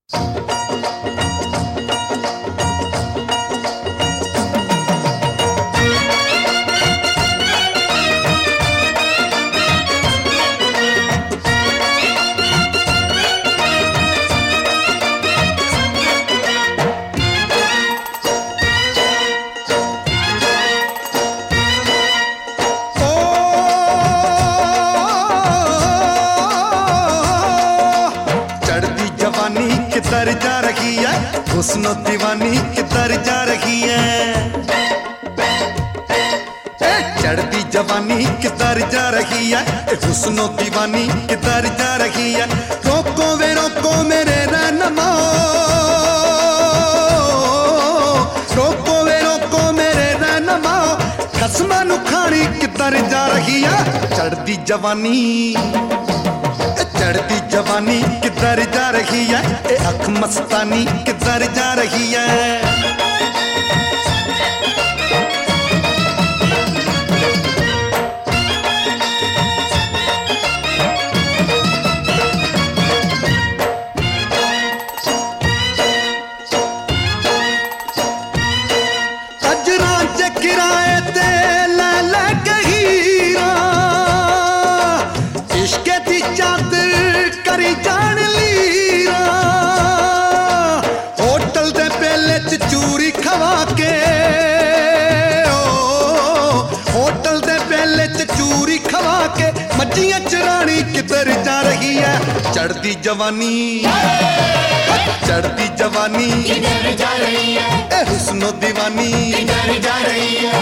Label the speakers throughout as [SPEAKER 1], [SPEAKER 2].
[SPEAKER 1] किधर जा रही है हुस्नो दीवानी, किधर जा रही है चढ़ती जवानी, किधर जा रही है हुस्नो दीवानी, किधर जा रही है। रोको वे रोको मेरे रहनुमा, रोको वे रोको मेरे रहनुमा, खसमा नु खानी किधर जा रही है। चढ़ती जवानी, चढ़ती जवानी किधर जा रही है, ए अख मस्तानी किधर जा रही है। किराए ते ले ले हीरा, इश्क दी चादर करी जान लीरा। होटल दे पेले च चूरी खवा के, होटल दे पेले च चूरी खवा के मच्छियां चरानी किधर जा रही है। चढ़ती जवानी, चढ़ती जवानी किधर जा रही है, ए हुस्नो दीवानी किधर जा रही है।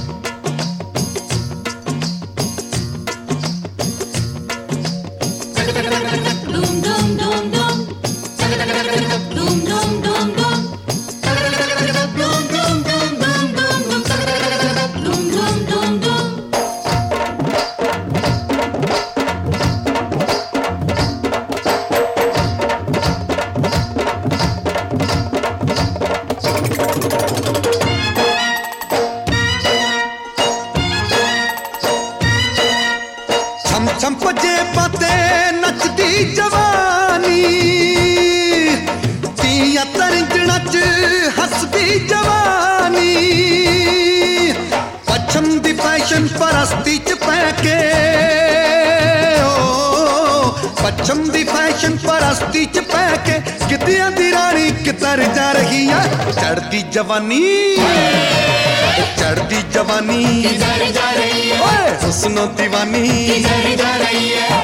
[SPEAKER 1] छम पजे पाते नचदी जवानी, तिया तरंजणा च हसदी जवानी। पछम दी फैशन परस्ती च पैके, पछम दी फैशन परस्ती च पैके कितियां दी रानी किधर जा रही है। चढ़ती जवानी, चढ़ती जवानी किधर जा रही है, ओए हुस्नो दीवानी किधर जा रही है।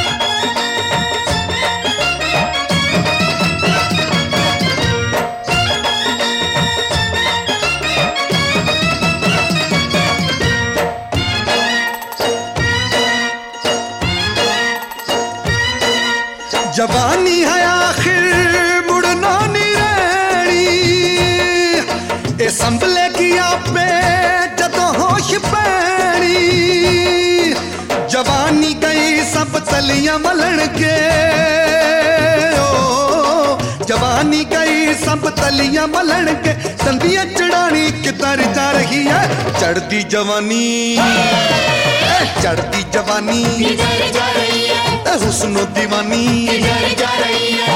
[SPEAKER 1] जवानी है आखिर मुड़ना नहीं रहनी, ए संभलेगी आपे जदों होश पैनी। जवानी गई सब तलियां मलण के, जवानी गई सब तलियां मलण के तंदियां चढ़ानी किधर जा रही है। चढ़ती जवानी, चढ़ती जवानी किधर जा रही है, हुस्नो दीवानी किधर जा रही है।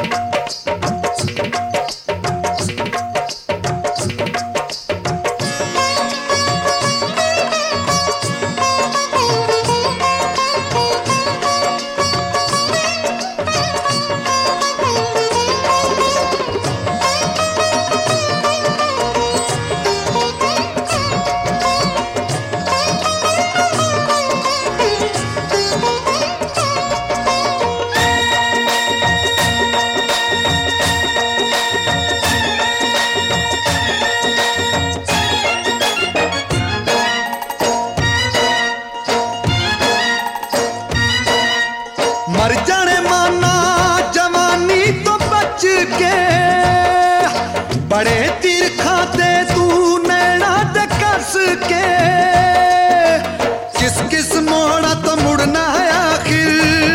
[SPEAKER 1] मर जाने माना जवानी तो बच के, बड़े तीर खाते तू नैना दे कस के। किस किस मोड़ा तो मुड़ना है आखिर,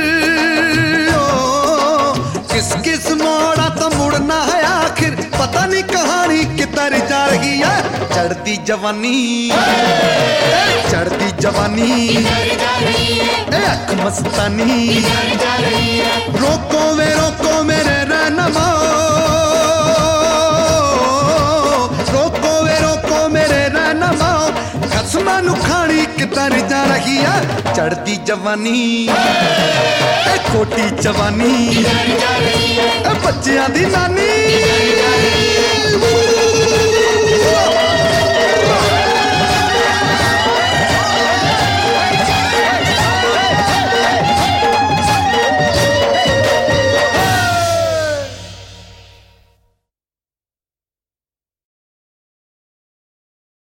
[SPEAKER 1] किस किस मोड़ा तो मुड़ना है आखिर, पता नहीं कहानी किधर जा रही है। चढ़ती जवानी, चढ़ती जवानी किधर जा रही है, ए अख मस्तानी किधर जा रही है। रोको वे रोको मेरे रहनुमा, कहानी किधर जा रही है, चढ़ती जवानी खोटी जवानी बच्चियां दी नानी।